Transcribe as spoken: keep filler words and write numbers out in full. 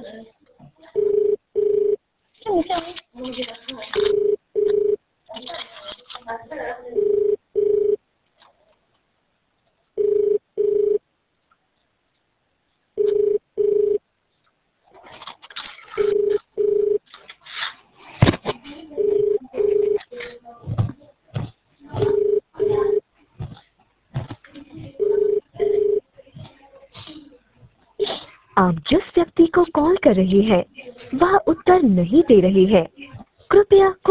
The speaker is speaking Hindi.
आप जिस व्यक्ति को कॉल कर रही हैं वह उत्तर नहीं दे रही है। कृपया